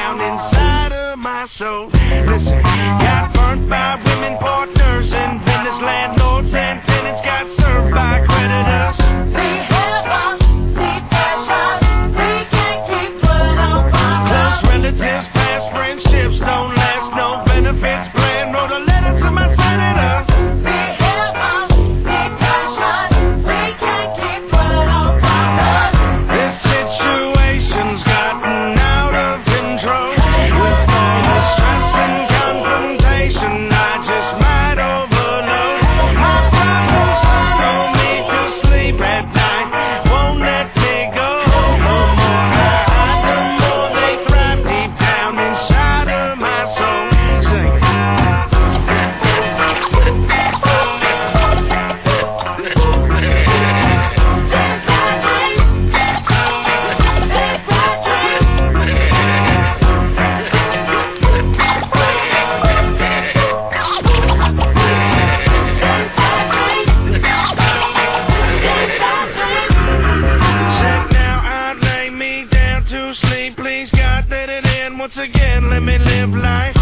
down inside of my soul. Listen, got burnt by women partners and business landlords and tenants got served by creditors. We have lost the passion. We can't keep putting on fire. Close relatives, past friendships don't last. No benefits plan. Wrote a letter to my senator. We have lost the passion. We can't keep putting on fire. This situation's gotten out of control. With all the stress and confrontation, I just might overload. My problems follow me to sleep at night, won't let me go. The more I hide, the more they thrive deep down inside of my soul. Sing it. Now I lay me down to sleep. Please God, let it end once again. Let me live life.